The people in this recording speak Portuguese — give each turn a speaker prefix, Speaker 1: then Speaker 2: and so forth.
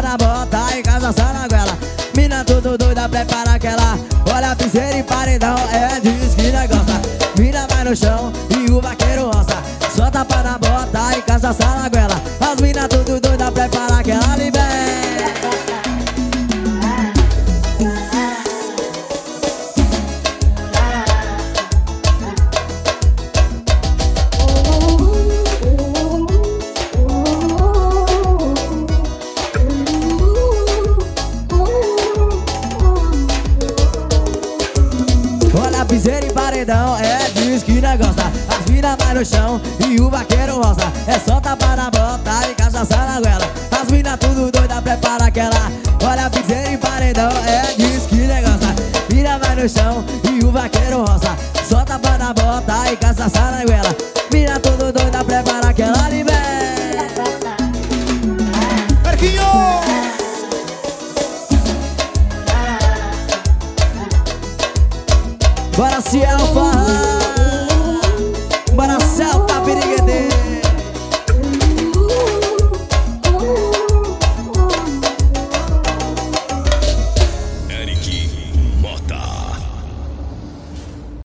Speaker 1: na bota e cachaça na goela. Mina tudo doida, prepara aquela. Olha a piseira e paredão, é disso que gosta. Mina vai no chão e o vaqueiro roça. Só tapa na bota e cachaça na goela. As mina tudo doida, prepara aquela. Libera. Olha a piseira e paredão, é disso que gosta. As mina vai no chão e o vaqueiro roça. É só tapa na bota e cachaça na goela. As mina tudo doida, prepara aquela. Olha a piseira e paredão, é disso que gosta. Mina vai no chão e o vaqueiro roça. Só tapa na bota e cachaça na goela.